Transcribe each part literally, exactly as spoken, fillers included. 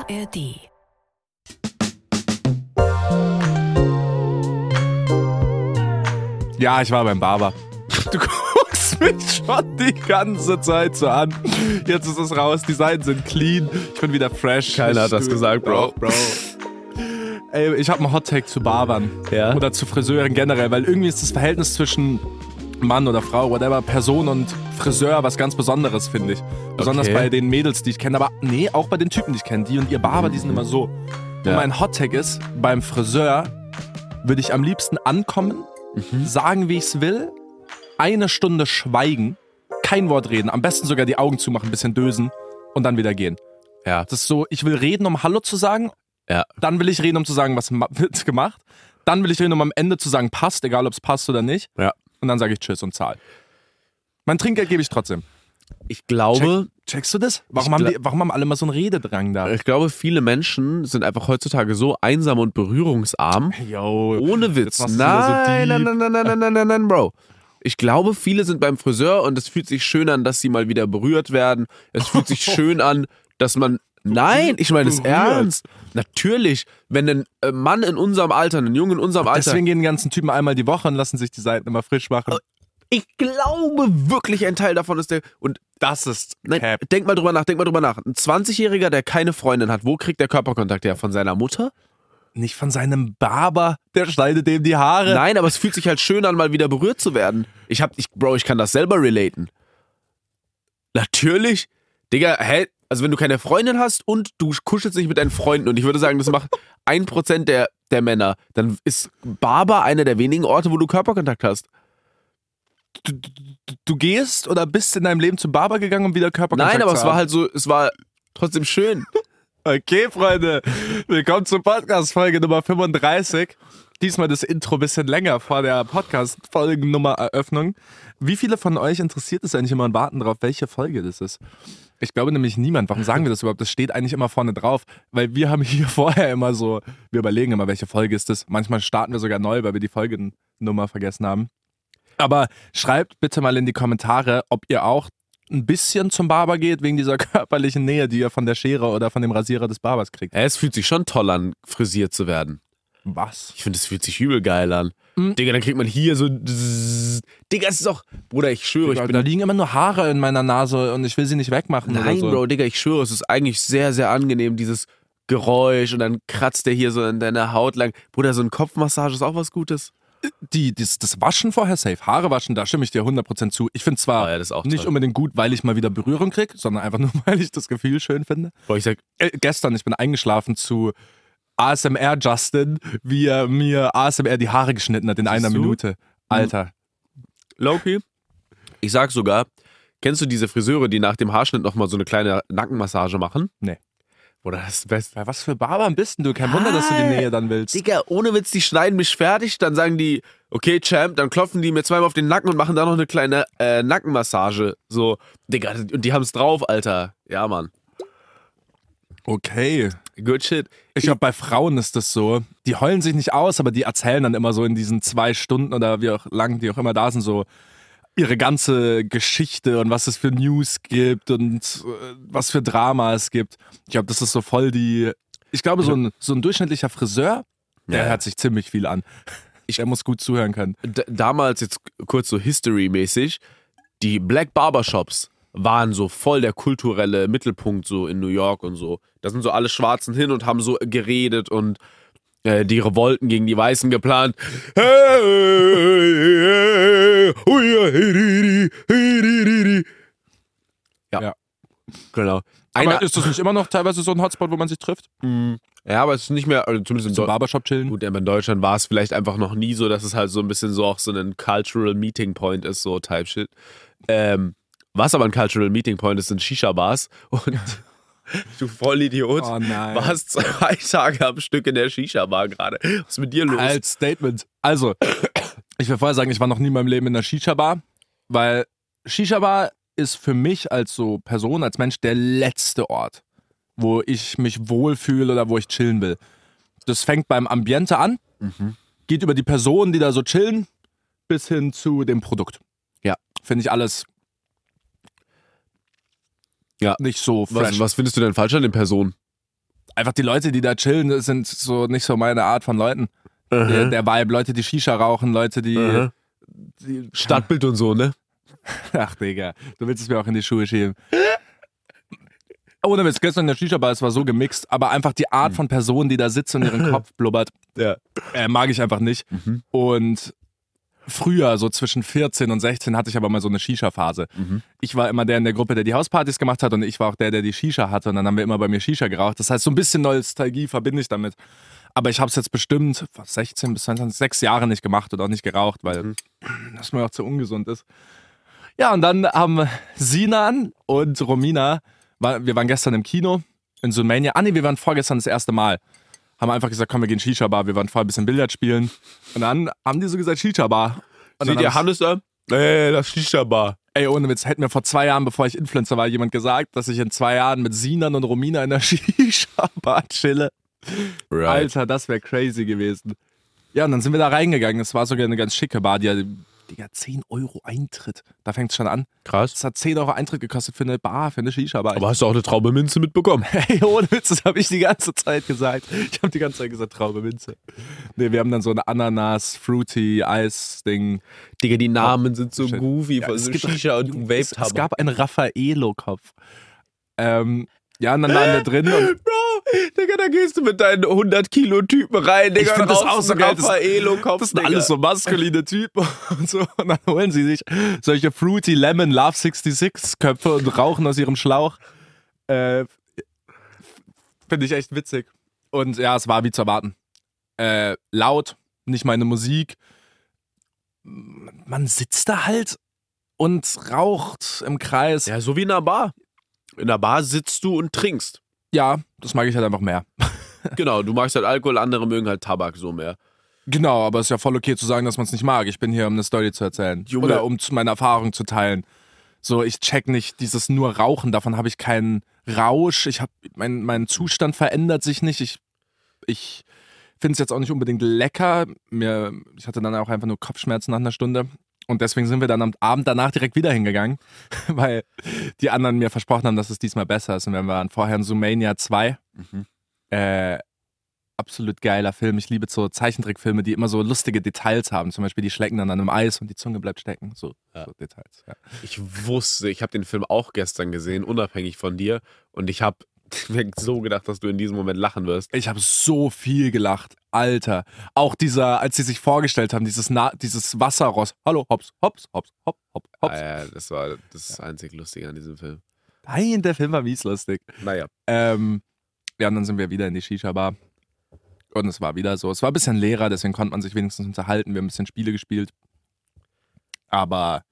A R D. Ja, ich war beim Barber. Du guckst mich schon die ganze Zeit so an. Jetzt ist es raus, die Seiten sind clean. Ich bin wieder fresh. Keiner hat das gesagt, Bro. Bro. Ey, ich habe einen Hot-Take zu Barbern. Ja? Oder zu Friseuren generell, weil irgendwie ist das Verhältnis zwischen Mann oder Frau, whatever, Person und Friseur was ganz Besonderes, finde ich. Besonders Okay. bei den Mädels, die ich kenne, aber nee, auch bei den Typen, die ich kenne. Die und ihr Barber, die sind immer so. Ja. Und mein Hot-Take ist, beim Friseur würde ich am liebsten ankommen, Mhm. sagen, wie ich es will, eine Stunde schweigen, kein Wort reden, am besten sogar die Augen zumachen, ein bisschen dösen und dann wieder gehen. Ja. Das ist so, ich will reden, um Hallo zu sagen, Ja. dann will ich reden, um zu sagen, was ma- wird gemacht, dann will ich reden, um am Ende zu sagen, passt, egal ob es passt oder nicht, Ja. und dann sage ich Tschüss und zahl. Mein Trinkgeld gebe ich trotzdem. Ich glaube, Checkst du das? Warum, Ich haben, gla- die, warum haben alle immer so einen Rededrang da? ich glaube, viele Menschen sind einfach heutzutage so einsam und berührungsarm. Yo, Ohne Witz. jetzt machst du wieder so Nein, nein, deep. nein, nein, nein, nein, nein, nein, nein, Bro. Ich glaube, viele sind beim Friseur und es fühlt sich schön an, dass sie mal wieder berührt werden. Es fühlt sich schön an, dass man... Nein, ich meine es Berührt. ernst. Natürlich, wenn ein äh, Mann in unserem Alter, ein Junge in unserem Alter... Deswegen gehen die ganzen Typen einmal die Woche und lassen sich die Seiten immer frisch machen. Ich glaube wirklich, ein Teil davon ist der... Und Das ist nein, Cap. denk mal drüber nach, denk mal drüber nach. Ein zwanzigjähriger, der keine Freundin hat, wo kriegt der Körperkontakt her? Von seiner Mutter? Nicht von seinem Barber, der schneidet dem die Haare. Nein, aber es fühlt sich halt schön an, mal wieder berührt zu werden. Ich hab, ich, Bro, ich kann das selber relaten. Natürlich. Digga, hä? Also wenn du keine Freundin hast und du kuschelst dich mit deinen Freunden und ich würde sagen, das macht ein Prozent der, der Männer, dann ist Barber einer der wenigen Orte, wo du Körperkontakt hast. Du, du, du gehst oder bist in deinem Leben zum Barber gegangen, um wieder Körperkontakt Nein, aber zu es haben? war halt so, es war trotzdem schön. Okay, Freunde, willkommen zur Podcast-Folge Nummer fünfunddreißig. Diesmal das Intro ein bisschen länger vor der Podcast-Folgennummer-Eröffnung. Wie viele von euch interessiert es eigentlich immer und warten drauf, welche Folge das ist? Ich glaube nämlich niemand. Warum sagen wir das überhaupt? Das steht eigentlich immer vorne drauf, weil wir haben hier vorher immer so, wir überlegen immer, welche Folge ist das. Manchmal starten wir sogar neu, weil wir die Folgennummer vergessen haben. Aber schreibt bitte mal in die Kommentare, ob ihr auch ein bisschen zum Barber geht, wegen dieser körperlichen Nähe, die ihr von der Schere oder von dem Rasierer des Barbers kriegt. Hä, es fühlt sich schon toll an, frisiert zu werden. Was? Ich finde, es fühlt sich übel geil an. Mhm. Digga, dann kriegt man hier so... Digga, es ist doch... Bruder, ich schwöre, ich Da bin... liegen immer nur Haare in meiner Nase und ich will sie nicht wegmachen Nein, oder so. Bro, Digga, ich schwöre, es ist eigentlich sehr, sehr angenehm, dieses Geräusch und dann kratzt der hier so in deiner Haut lang. Bruder, so eine Kopfmassage ist auch was Gutes. Die, das, das Waschen vorher safe. Haare waschen, da stimme ich dir hundert Prozent zu. Ich finde zwar Oh ja, das ist auch nicht toll. unbedingt gut, weil ich mal wieder Berührung kriege, sondern einfach nur, weil ich das Gefühl schön finde. Bro, ich sag, Äh, gestern, ich bin eingeschlafen zu A S M R Justin, wie er mir A S M R die Haare geschnitten hat in einer du? Minute. Alter. Loki, ich sag sogar, kennst du diese Friseure, die nach dem Haarschnitt nochmal so eine kleine Nackenmassage machen? Nee. Bruder, das ist das Beste. Ja, was für Barbern bist denn du? Kein Wunder, dass du die Nähe dann willst. Digga, ohne Witz, die schneiden mich fertig, dann sagen die, okay, Champ, dann klopfen die mir zweimal auf den Nacken und machen da noch eine kleine äh, Nackenmassage. So, Digga, und die haben's drauf, Alter. Ja, Mann. Okay. Good shit. Ich glaube, bei Frauen ist das so, die heulen sich nicht aus, aber die erzählen dann immer so in diesen zwei Stunden oder wie auch lang die auch immer da sind, so ihre ganze Geschichte und was es für News gibt und äh, was für Drama es gibt. Ich glaube, das ist so voll die... Ich glaube, so ein, so ein durchschnittlicher Friseur, der Ja. hört sich ziemlich viel an. Der muss gut zuhören können. D- damals, jetzt kurz so History-mäßig, die Black Barbershops waren so voll der kulturelle Mittelpunkt so in New York und so. Da sind so alle Schwarzen hin und haben so geredet und äh, die Revolten gegen die Weißen geplant. Ja, Ja. genau. Aber Einer, ist das nicht immer noch teilweise so ein Hotspot, wo man sich trifft? ja, aber es ist nicht mehr, also zumindest in Zum Deu- Barbershop chillen? Gut, aber in Deutschland war es vielleicht einfach noch nie so, dass es halt so ein bisschen so auch so ein Cultural Meeting Point ist, so Type Shit. Ähm, was aber ein Cultural Meeting Point ist, sind Shisha-Bars. Und du Vollidiot, Oh nein. warst zwei Tage am Stück in der Shisha-Bar gerade. Was ist mit dir los? Als Statement. Also, ich will vorher sagen, ich war noch nie in meinem Leben in einer Shisha-Bar, weil Shisha-Bar ist für mich als so Person, als Mensch der letzte Ort, wo ich mich wohlfühle oder wo ich chillen will. Das fängt beim Ambiente an, geht über die Personen, die da so chillen, bis hin zu dem Produkt. Ja. Finde ich alles Ja. nicht so fresh. was, was findest du denn falsch an den Personen? einfach die Leute, die da chillen, sind so nicht so meine Art von Leuten. Uh-huh. Der, der Vibe, Leute, die Shisha rauchen, Leute, die, uh-huh. die Stadtbild und so, ne? Ach, Digga, du willst es mir auch in die Schuhe schieben. Ohne Witz, gestern in der Shisha-Bar, es war so gemixt, aber einfach die Art von Person, die da sitzt und ihren Kopf blubbert, ja. äh, mag ich einfach nicht. Mhm. Und früher, so zwischen vierzehn und sechzehn, hatte ich aber mal so eine Shisha-Phase. Mhm. Ich war immer der in der Gruppe, der die Hauspartys gemacht hat und ich war auch der, der die Shisha hatte und dann haben wir immer bei mir Shisha geraucht. Das heißt, so ein bisschen Nostalgie verbinde ich damit. Aber ich habe es jetzt bestimmt sechzehn bis zweiundzwanzig, sechs Jahre nicht gemacht und auch nicht geraucht, weil mhm. das mir auch zu ungesund ist. Ja, und dann haben Sinan und Romina, wir waren gestern im Kino in Zoomania. Ah nee, wir waren vorgestern das erste Mal. Haben einfach gesagt, komm, wir gehen Shisha-Bar. Wir waren vorher ein bisschen Billard spielen. Und dann haben die so gesagt, Shisha-Bar. Seht ihr Hannes da? Ey, das Shisha-Bar. Ey, ohne Witz, hätten mir vor zwei Jahren, bevor ich Influencer war, jemand gesagt, dass ich in zwei Jahren mit Sinan und Romina in der Shisha-Bar chille. Right. Alter, das wäre crazy gewesen. Ja, und dann sind wir da reingegangen. Es war sogar eine ganz schicke Bar, die hat, Digga, zehn Euro Eintritt. Da fängt es schon an. Krass. Das hat zehn Euro Eintritt gekostet für eine Bar, für eine Shisha-Bar. Aber hast du auch eine Traube Minze mitbekommen? Hey, ohne Witz, das habe ich die ganze Zeit gesagt. Ich habe die ganze Zeit gesagt, Traube Minze. Nee, wir haben dann so ein Ananas-Fruity-Eis-Ding. Digga, die Namen sind so Shit. goofy Ja, von es so gibt- Shisha und Es, Vape-Tabak. es gab einen Raffaello-Kopf. Ähm, ja, und dann waren wir drin und Bro, Digga, da gehst du mit deinen hundert Kilo Typen rein, Digga. Ich find und das rauchst auch so einen geil, das- Raffaello-Kopf, das sind Digga. alles so maskuline Typen und so. Und dann holen sie sich solche Fruity Lemon Love sechsundsechzig Köpfe und rauchen aus ihrem Schlauch. Äh, Finde ich echt witzig. Und ja, es war wie zu erwarten. Äh, laut, nicht meine Musik. Man sitzt da halt und raucht im Kreis. Ja, so wie in einer Bar. In einer Bar sitzt du und trinkst. Ja, das mag ich halt einfach mehr. Genau, du magst halt Alkohol, andere mögen halt Tabak so mehr. Genau, aber es ist ja voll okay zu sagen, dass man es nicht mag. Ich bin hier, um eine Story zu erzählen. Junge. Oder um zu- meine Erfahrung zu teilen. So, ich check nicht dieses nur Rauchen, davon habe ich keinen Rausch. Ich hab, mein, mein Zustand verändert sich nicht. Ich, ich finde es jetzt auch nicht unbedingt lecker. Mir, ich hatte dann auch einfach nur Kopfschmerzen nach einer Stunde. Und deswegen sind wir dann am Abend danach direkt wieder hingegangen, weil die anderen mir versprochen haben, dass es diesmal besser ist. Und wir waren vorher in Zoomania zwei. Mhm. Äh, absolut geiler Film. Ich liebe so Zeichentrickfilme, die immer so lustige Details haben. Zum Beispiel, die schlecken dann an einem Eis und die Zunge bleibt stecken. So, Ja. so Details. Ja. Ich wusste, ich habe den Film auch gestern gesehen, unabhängig von dir. Und ich habe mir so gedacht, dass du in diesem Moment lachen wirst. Ich habe so viel gelacht. Alter. Auch dieser, als sie sich vorgestellt haben, dieses, Na dieses Wasserross. Hallo, hops, hops, hops, hopp, hopp, hops. Ah, ja, das war das einzig Lustige an diesem Film. Nein, der Film war mies lustig. Naja. Ähm, ja, und dann sind wir wieder in die Shisha-Bar. Und es war wieder so. Es war ein bisschen leerer, deswegen konnte man sich wenigstens unterhalten. Wir haben ein bisschen Spiele gespielt. Aber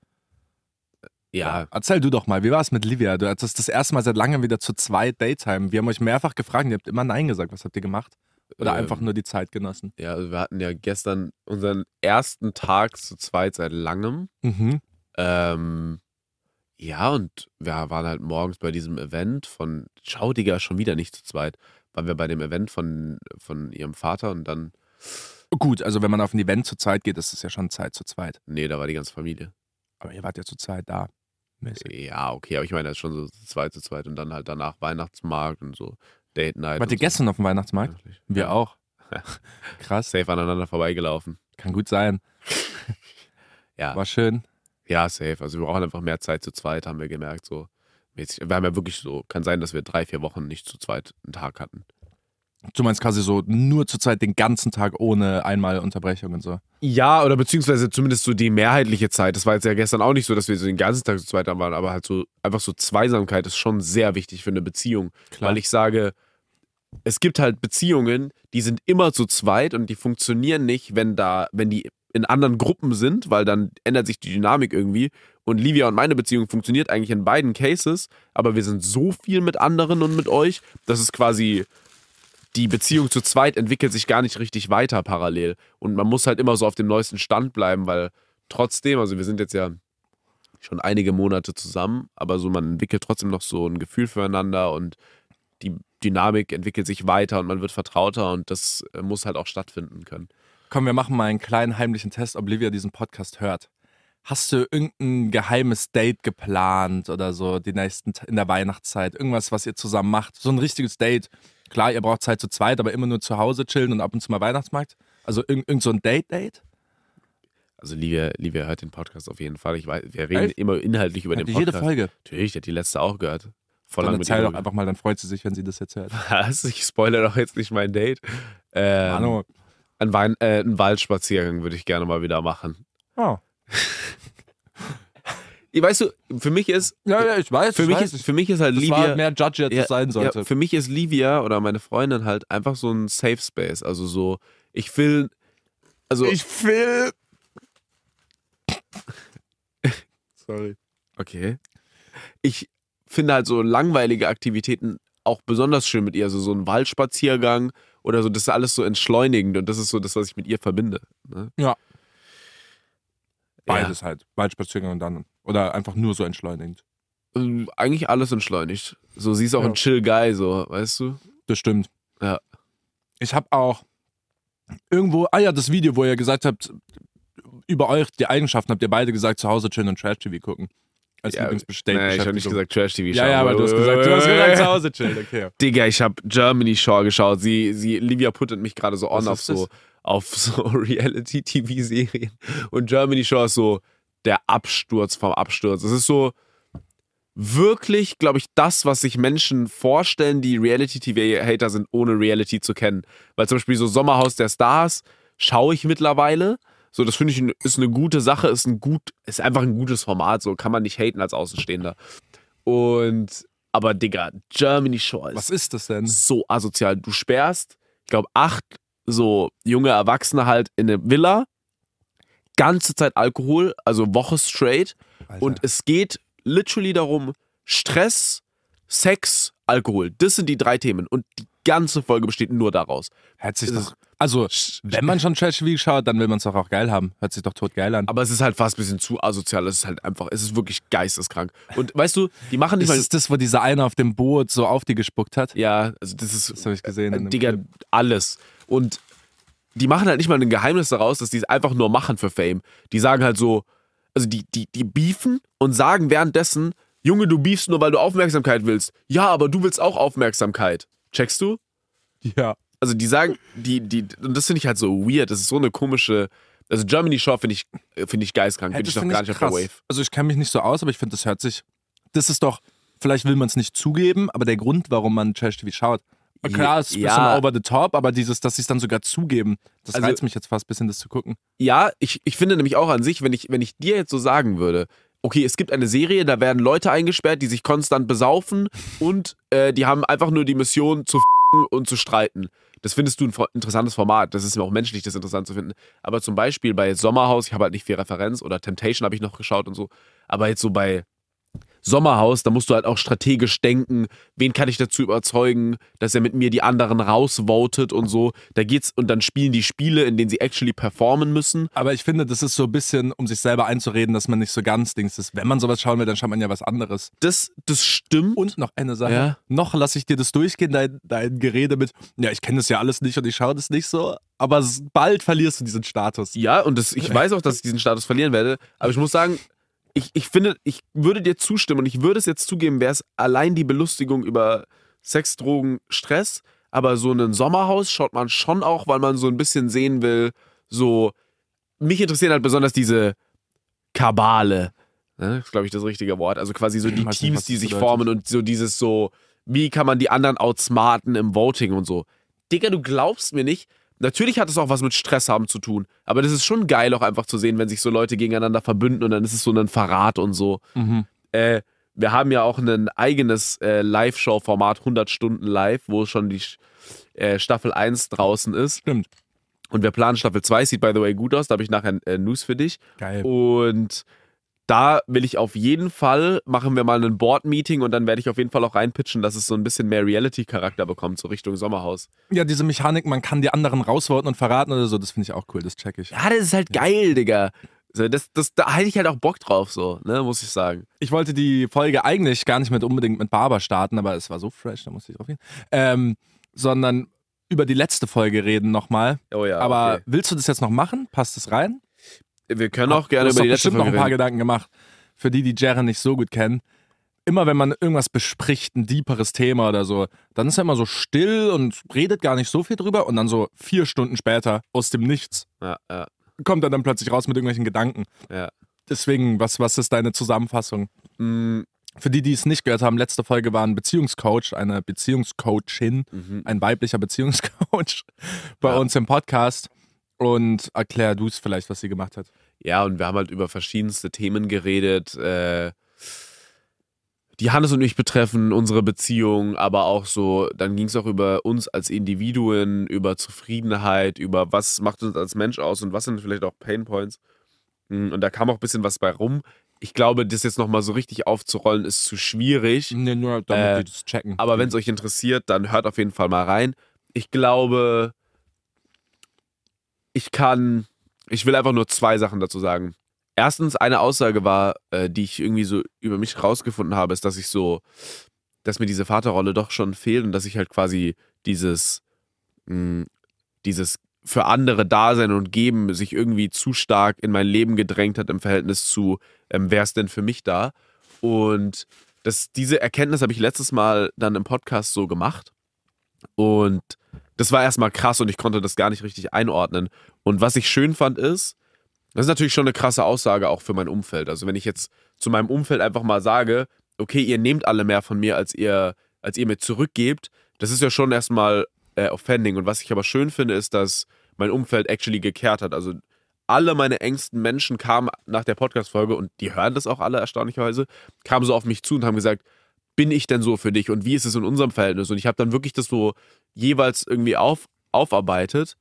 Ja, erzähl du doch mal, wie war es mit Livia? Du hattest das erste Mal seit langem wieder zu zweit Daytime. Wir haben euch mehrfach gefragt, ihr habt immer Nein gesagt. Was habt ihr gemacht? Oder Ähm, einfach nur die Zeit genossen? ja, also wir hatten ja gestern unseren ersten Tag zu zweit seit langem. Mhm. Ähm, ja, und wir waren halt morgens bei diesem Event von, schau Digga, schon wieder nicht zu zweit, waren wir bei dem Event von, von ihrem Vater und dann, Gut, also wenn man auf ein Event zu zweit geht, ist es ja schon Zeit zu zweit. nee, da war die ganze Familie. Aber ihr wart ja zu zweit da. Mäßig. Ja, okay, aber ich meine, das ist schon so zu zweit zu zweit und dann halt danach Weihnachtsmarkt und so Date Night. Wart und ihr so. gestern auf dem Weihnachtsmarkt? Eigentlich. Wir Ja. auch. Krass, Safe aneinander vorbeigelaufen. kann gut sein. Ja. War schön. Ja, safe. Also wir brauchen einfach mehr Zeit zu zweit, haben wir gemerkt. So mäßig. Wir haben ja wirklich so, kann sein, dass wir drei, vier Wochen nicht zu zweit einen Tag hatten. Du meinst quasi so nur zu zweit den ganzen Tag ohne einmal Unterbrechung und so. Ja, oder beziehungsweise zumindest so die mehrheitliche Zeit. Das war jetzt ja gestern auch nicht so, dass wir so den ganzen Tag zu zweit da waren, aber halt so einfach so Zweisamkeit ist schon sehr wichtig für eine Beziehung. Klar. Weil ich sage, es gibt halt Beziehungen, die sind immer zu zweit und die funktionieren nicht, wenn da, wenn die in anderen Gruppen sind, weil dann ändert sich die Dynamik irgendwie. Und Livia und meine Beziehung funktioniert eigentlich in beiden Cases, aber wir sind so viel mit anderen und mit euch, dass es quasi die Beziehung zu zweit entwickelt sich gar nicht richtig weiter parallel. Und man muss halt immer so auf dem neuesten Stand bleiben, weil trotzdem, also wir sind jetzt ja schon einige Monate zusammen, aber so man entwickelt trotzdem noch so ein Gefühl füreinander und die Dynamik entwickelt sich weiter und man wird vertrauter und das äh, muss halt auch stattfinden können. Komm, wir machen mal einen kleinen heimlichen Test, ob Livia diesen Podcast hört. Hast du irgendein geheimes Date geplant oder so die nächsten in der Weihnachtszeit? Irgendwas, was ihr zusammen macht? So ein richtiges Date. klar, ihr braucht Zeit zu zweit, aber immer nur zu Hause chillen und ab und zu mal Weihnachtsmarkt? Also irgend, irgend so ein Date-Date? Also Livia, Livia hört den Podcast auf jeden Fall. Ich weiß, wir reden Echt? immer inhaltlich über Hat den die Podcast. jede Folge. Natürlich, die hat die letzte auch gehört. Voll Dann lang mit erzähl ihr doch einfach mal, dann freut sie sich, wenn sie das jetzt hört. Was? Ich spoilere doch jetzt nicht mein Date. Ähm, Manu. ein, Wein, äh, einen Waldspaziergang würde ich gerne mal wieder machen. Oh. Weißt du, für mich ist Ja, ja, ich weiß. für ich mich weiß. ist für mich ist halt das Livia war mehr Judge, als ja, es sein sollte. Ja, für mich ist Livia oder meine Freundin halt einfach so ein Safe Space. Also so, ich will, also ich will. Sorry. okay. Ich finde halt so langweilige Aktivitäten auch besonders schön mit ihr. Also so ein Waldspaziergang oder so, das ist alles so entschleunigend und das ist so das, was ich mit ihr verbinde. Ne? Ja. Beides halt. Waldspaziergang und dann. Oder einfach nur so entschleunigend. Ähm, Eigentlich alles entschleunigt. So, sie ist auch Ja. ein chill Guy, so, weißt du? Das stimmt. Ja. Ich habe auch irgendwo, ah ja, das Video, wo ihr gesagt habt, über euch, die Eigenschaften, habt ihr beide gesagt, zu Hause chillen und Trash-T V gucken. Als Ja, Lieblingsbestellung. Nee, ich habe nicht gesagt Trash-T V schauen. Ja, ja, aber du hast gesagt, du hast gesagt, zu Hause chillen, okay. Digga, ich habe Germany Shore geschaut. Sie, sie, Livia puttet mich gerade so on Was auf ist so, das? auf so Reality-T V-Serien. Und Germany Shore ist so der Absturz vom Absturz. Es ist so wirklich, glaube ich, das, was sich Menschen vorstellen, die Reality-T V-Hater sind, ohne Reality zu kennen. Weil zum Beispiel so Sommerhaus der Stars schaue ich mittlerweile. So, das finde ich ein- ist eine gute Sache, ist ein gut, ist einfach ein gutes Format, so kann man nicht haten als Außenstehender. Und, aber Digga, Germany Shore ist Was ist das denn? so asozial. Du sperrst, ich glaube, acht so junge Erwachsene halt in eine Villa, ganze Zeit Alkohol, also Woche straight. Alter. Und es geht literally darum, Stress, Sex, Alkohol. Das sind die drei Themen. Und die ganze Folge besteht nur daraus. Hört sich es doch, also, wenn man schon Trash-T V schaut, dann will man es doch auch geil haben. Hört sich doch tot geil an. Aber es ist halt fast ein bisschen zu asozial. Es ist halt einfach, es ist wirklich geisteskrank. Und weißt du, die machen nicht Ist mal. es das, wo dieser eine auf dem Boot so auf die gespuckt hat? Ja, also das ist. Das habe ich gesehen. in dem Digga, Clip. alles. Und die machen halt nicht mal ein Geheimnis daraus, dass die es einfach nur machen für Fame. Die sagen halt so, also die, die, die beefen und sagen währenddessen, Junge, du beefst nur, weil du Aufmerksamkeit willst. Ja, aber du willst auch Aufmerksamkeit. Checkst du? Ja. Also die sagen, die, die, und das finde ich halt so weird. Das ist so eine komische, also Germany Shore finde ich, finde ich geistkrank, bin das ich noch find gar nicht auf der Wave. Also ich kenne mich nicht so aus, aber ich finde, das hört sich. Das ist doch, vielleicht will man es nicht zugeben, aber der Grund, warum man Trash-T V schaut. Klar, es ist ein Ja. bisschen over the top, aber dieses, dass sie es dann sogar zugeben, das Also- reizt mich jetzt fast ein bisschen, das zu gucken. Ja, ich, ich finde nämlich auch an sich, wenn ich, wenn ich dir jetzt so sagen würde, okay, es gibt eine Serie, da werden Leute eingesperrt, die sich konstant besaufen und äh, die haben einfach nur die Mission zu f***en und zu streiten. Das findest du ein interessantes Format. Das ist mir auch menschlich, das interessant zu finden. Aber zum Beispiel bei Sommerhaus, ich habe halt nicht viel Referenz, oder Temptation habe ich noch geschaut und so. Aber jetzt so bei Sommerhaus, da musst du halt auch strategisch denken, wen kann ich dazu überzeugen, dass er mit mir die anderen rausvotet und so. Da geht's, und dann spielen die Spiele, in denen sie actually performen müssen. Aber ich finde, das ist so ein bisschen, um sich selber einzureden, dass man nicht so ganz Dings ist. Wenn man sowas schauen will, dann schaut man ja was anderes. Das, das stimmt. Und noch eine Sache. Ja. Noch lasse ich dir das durchgehen, dein, dein Gerede mit, ja, ich kenne das ja alles nicht und ich schaue das nicht so. Aber s- bald verlierst du diesen Status. Ja, und das, ich weiß auch, dass ich diesen Status verlieren werde. Aber ich muss sagen, ich, ich finde, ich würde dir zustimmen und ich würde es jetzt zugeben, wäre es allein die Belustigung über Sex, Drogen, Stress. Aber so ein Sommerhaus schaut man schon auch, weil man so ein bisschen sehen will, so, mich interessieren halt besonders diese Kabale. Ne? Das ist, glaube ich, das richtige Wort. Also quasi so die weiß nicht, Teams, was die das sich bedeutet. formen und so dieses so, wie kann man die anderen outsmarten im Voting und so. Digga, du glaubst mir nicht. Natürlich hat es auch was mit Stress haben zu tun, aber das ist schon geil auch einfach zu sehen, wenn sich so Leute gegeneinander verbünden und dann ist es so ein Verrat und so. Mhm. Äh, wir haben ja auch ein eigenes äh, Live-Show-Format, hundert Stunden live, wo schon die äh, Staffel eins draußen ist. Stimmt. Und wir planen Staffel zwei, sieht by the way gut aus, da habe ich nachher äh, News für dich. Geil. Und da will ich auf jeden Fall, machen wir mal ein Board-Meeting und dann werde ich auf jeden Fall auch reinpitchen, dass es so ein bisschen mehr Reality-Charakter bekommt, so Richtung Sommerhaus. Ja, diese Mechanik, man kann die anderen rausvoten und verraten oder so, das finde ich auch cool, das check ich. Ja, das ist halt geil, Digga. So, das, das, da hätte ich halt auch Bock drauf, so, ne, muss ich sagen. Ich wollte die Folge eigentlich gar nicht mit unbedingt mit Barber starten, aber es war so fresh, da musste ich drauf gehen. Ähm, sondern über die letzte Folge reden nochmal. Oh ja. aber okay. willst du das jetzt noch machen? Passt das rein? Wir können auch gerne du hast über doch die letzte bestimmt noch Folge ein paar reden. Gedanken gemacht. Für die, die Jaren nicht so gut kennen. immer wenn man irgendwas bespricht, ein deeperes Thema oder so, dann ist er immer so still und redet gar nicht so viel drüber und dann so vier Stunden später aus dem Nichts Ja, ja, kommt er dann plötzlich raus mit irgendwelchen Gedanken. ja. Deswegen, was, was ist deine Zusammenfassung? Mm, Für die, die es nicht gehört haben, letzte Folge war ein Beziehungscoach, eine Beziehungscoachin, mhm. ein weiblicher Beziehungscoach bei Ja. uns im Podcast. Und erklär du es vielleicht, was sie gemacht hat. Ja, und wir haben halt über verschiedenste Themen geredet, äh, die Hannes und ich betreffen, unsere Beziehung, aber auch so, dann ging es auch über uns als Individuen, über Zufriedenheit, über was macht uns als Mensch aus und was sind vielleicht auch Painpoints. Und da kam auch ein bisschen was bei rum. Ich glaube, das jetzt nochmal so richtig aufzurollen, ist zu schwierig. Nee, nur damit Äh, die das checken. Aber wenn es euch interessiert, dann hört auf jeden Fall mal rein. Ich glaube, ich kann, ich will einfach nur zwei Sachen dazu sagen. Erstens, eine Aussage war, äh, die ich irgendwie so über mich rausgefunden habe, ist, dass ich so, dass mir diese Vaterrolle doch schon fehlt und dass ich halt quasi dieses, mh, dieses für andere Dasein und Geben sich irgendwie zu stark in mein Leben gedrängt hat im Verhältnis zu, ähm, wer ist denn für mich da? Und das, diese Erkenntnis habe ich letztes Mal dann im Podcast so gemacht. Und das war erstmal krass und ich konnte das gar nicht richtig einordnen. Und was ich schön fand ist, das ist natürlich schon eine krasse Aussage auch für mein Umfeld. Also wenn ich jetzt zu meinem Umfeld einfach mal sage, okay, ihr nehmt alle mehr von mir, als ihr, als ihr mir zurückgebt, das ist ja schon erstmal äh, offending. Und was ich aber schön finde, ist, dass mein Umfeld actually gekehrt hat. Also alle meine engsten Menschen kamen nach der Podcast-Folge und die hören das auch alle erstaunlicherweise, kamen so auf mich zu und haben gesagt, bin ich denn so für dich und wie ist es in unserem Verhältnis? Und ich habe dann wirklich das so jeweils irgendwie auf, aufarbeitet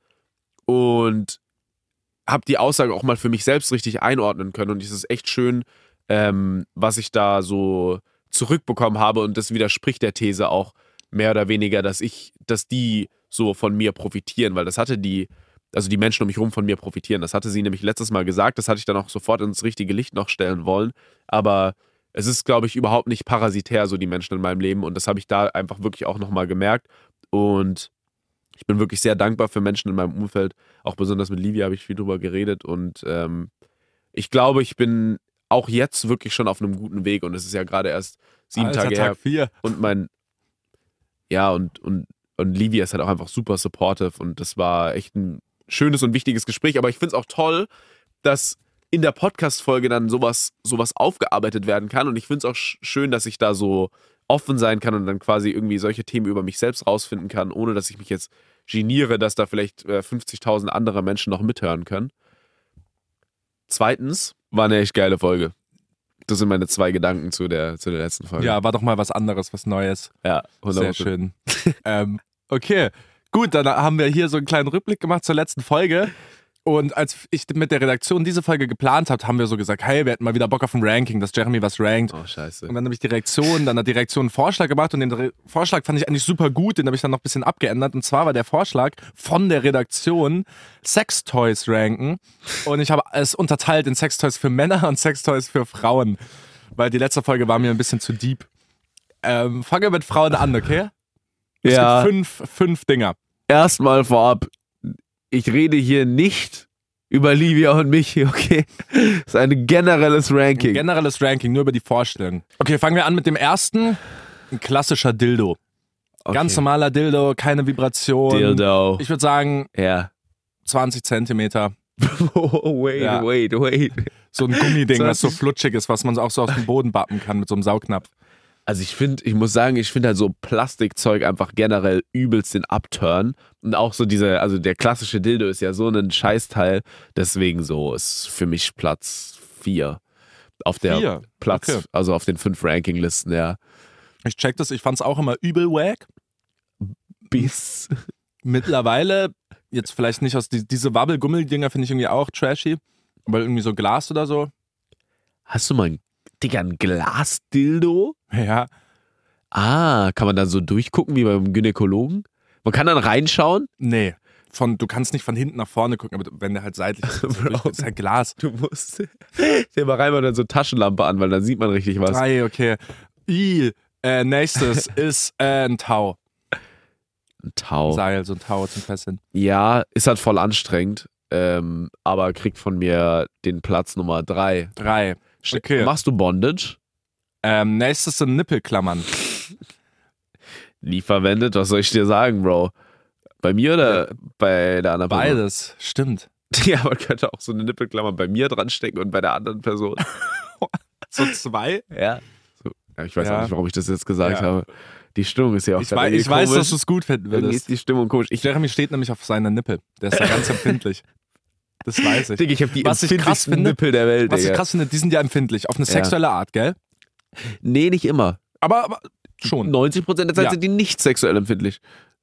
und habe die Aussage auch mal für mich selbst richtig einordnen können. Und es ist echt schön, ähm, was ich da so zurückbekommen habe. Und das widerspricht der These auch mehr oder weniger, dass ich, dass die so von mir profitieren, weil das hatte die, also die Menschen um mich herum von mir profitieren. Das hatte sie nämlich letztes Mal gesagt. Das hatte ich dann auch sofort ins richtige Licht noch stellen wollen. Aber es ist, glaube ich, überhaupt nicht parasitär, so die Menschen in meinem Leben. Und das habe ich da einfach wirklich auch nochmal gemerkt. Und ich bin wirklich sehr dankbar für Menschen in meinem Umfeld. Auch besonders mit Livia habe ich viel drüber geredet. Und ähm, ich glaube, ich bin auch jetzt wirklich schon auf einem guten Weg. Und es ist ja gerade erst sieben Alter, Tage Tag her. vier. Und mein, ja, und, und, und Livia ist halt auch einfach super supportive. Und das war echt ein schönes und wichtiges Gespräch. Aber ich finde es auch toll, dass in der Podcast-Folge dann sowas, sowas aufgearbeitet werden kann. Und ich finde es auch sch- schön, dass ich da so offen sein kann und dann quasi irgendwie solche Themen über mich selbst rausfinden kann, ohne dass ich mich jetzt geniere, dass da vielleicht äh, fünfzigtausend andere Menschen noch mithören können. Zweitens, war eine echt geile Folge. Das sind meine zwei Gedanken zu der, zu der letzten Folge. Ja, war doch mal was anderes, was Neues. ja Sehr schön. ähm, okay, gut, dann haben wir hier so einen kleinen Rückblick gemacht zur letzten Folge. Und als ich mit der Redaktion diese Folge geplant habe, haben wir so gesagt, hey, wir hätten mal wieder Bock auf ein Ranking, dass Jeremy was rankt. Oh, scheiße. Und dann habe ich die Reaktion, dann hat die Reaktion einen Vorschlag gemacht und den Re- Vorschlag fand ich eigentlich super gut, den habe ich dann noch ein bisschen abgeändert. Und zwar war der Vorschlag von der Redaktion Sextoys ranken. Und ich habe es unterteilt in Sextoys für Männer und Sextoys für Frauen. Weil die letzte Folge war mir ein bisschen zu deep. Ähm, fangen wir mit Frauen an, okay? Es Ja, gibt fünf, fünf Dinger. erstmal vorab, ich rede hier nicht über Livia und mich, okay? Das ist ein generelles Ranking. Generelles Ranking, nur über die Vorstellung. Okay, fangen wir an mit dem ersten. Ein klassischer Dildo. Okay. Ganz normaler Dildo, keine Vibration. Dildo. Ich würde sagen Ja. zwanzig Zentimeter. Oh, wait, Ja. wait, wait. So ein Gummiding, was so zwanzig flutschig ist, was man auch so aus dem Boden bappen kann mit so einem Saugnapf. Also ich finde, ich muss sagen, ich finde halt so Plastikzeug einfach generell übelst den Upturn. Und auch so diese, also der klassische Dildo ist ja so ein Scheißteil. Deswegen so ist für mich Platz vier. Auf der Vier? Platz, Okay. also auf den fünf Rankinglisten, ja. Ich check das, ich fand's auch immer übel wack. Bis. Mittlerweile, jetzt vielleicht nicht aus, die, diese Wabbel-Gummel-Dinger finde ich irgendwie auch trashy. Aber irgendwie so Glas oder so. Hast du mal ein, Digga, ein Glasdildo? Ja, Ah, kann man dann so durchgucken wie beim Gynäkologen? Man kann dann reinschauen? nee. Von, du kannst nicht von hinten nach vorne gucken, aber wenn der halt seitlich ist, ist, Bro. ist halt Glas. Du musst. Der mal rein und dann so Taschenlampe an, weil dann sieht man richtig was. Drei, okay. I, äh, nächstes ist äh, ein Tau. Ein Tau. Seil, so ein Tau zum Fesseln. Ja, ist halt voll anstrengend, ähm, aber kriegt von mir den Platz Nummer drei. Drei. Okay. Machst du Bondage? Ähm, nächstes sind Nippelklammern. Nie verwendet, was soll ich dir sagen, Bro? Bei mir oder ja. bei der anderen Person? Beides, stimmt. Ja, man könnte auch so eine Nippelklammer bei mir dran stecken und bei der anderen Person. So zwei? Ja. So, ja ich weiß ja. auch nicht, warum ich das jetzt gesagt ja. habe. Die Stimmung ist ja auch Ich, weiß, ich weiß, dass du es gut finden würdest. Irgendwie ist die Stimmung komisch. Ich Jeremy steht nämlich auf seiner Nippel. Der ist ja ganz empfindlich. Das weiß ich. Digga, ich habe die was ich krass finde, Nippel der Welt. Was Digga. ich krass finde, die sind ja empfindlich. Auf eine ja. sexuelle Art, gell? Nee, nicht immer. Aber, aber schon. neunzig Prozent der Zeit ja. sind die nicht sexuell empfindlich.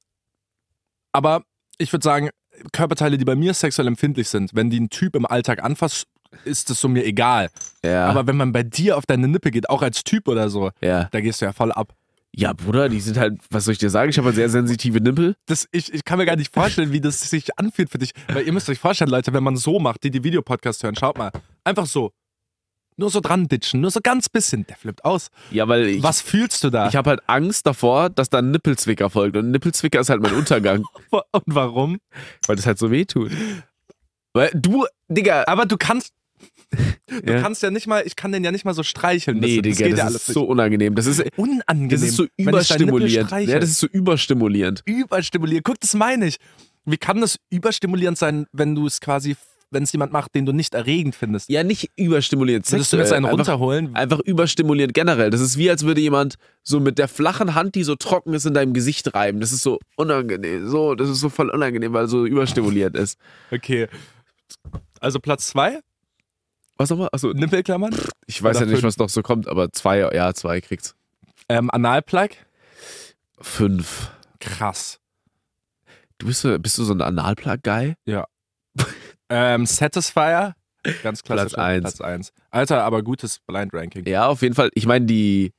Aber ich würde sagen, Körperteile, die bei mir sexuell empfindlich sind, wenn die ein Typ im Alltag anfasst, ist das so mir egal. Ja. Aber wenn man bei dir auf deine Nippe geht, auch als Typ oder so, ja. da gehst du ja voll ab. Ja, Bruder, die sind halt, was soll ich dir sagen? Ich habe halt sehr sensitive Nippel. Das, ich, ich kann mir gar nicht vorstellen, wie das sich anfühlt für dich. Weil ihr müsst euch vorstellen, Leute, wenn man so macht, die die Videopodcast hören, schaut mal, einfach so. Nur so dran ditchen, nur so ganz bisschen. Der flippt aus. Ja, weil ich, was fühlst du da? Ich habe halt Angst davor, dass da ein Nippelzwicker folgt. Und ein Nippelzwicker ist halt mein Untergang. Und warum? Weil das halt so weh tut. Weil du, Digga. Aber du kannst. Du ja. kannst ja nicht mal, ich kann den ja nicht mal so streicheln. Nee, das, Digga, das, geht das ja ist alles so unangenehm. Das ist unangenehm. Das ist so überstimulierend. Ja, das ist so überstimulierend. Überstimulierend. Guck, das meine ich. Wie kann das überstimulierend sein, wenn du es quasi, wenn es jemand macht, den du nicht erregend findest? Ja, nicht überstimulierend. Würdest du mir jetzt einen runterholen? Einfach überstimulierend generell. Das ist wie, als würde jemand so mit der flachen Hand, die so trocken ist, in deinem Gesicht reiben. Das ist so unangenehm. So, das ist so voll unangenehm, weil es so überstimuliert ist. Okay. Also Platz zwei? Was nochmal? Achso. Nippelklammern? Ich weiß Oder ja nicht, fünf? was noch so kommt, aber zwei, ja, zwei kriegt's. Ähm, Analplug? Fünf. Krass. Du bist, so, bist du so ein Analplug-Guy? Ja. ähm, Satisfier? Ganz klassisch. Platz eins. Platz eins. Alter, aber gutes Blind-Ranking. Ja, auf jeden Fall. Ich meine, die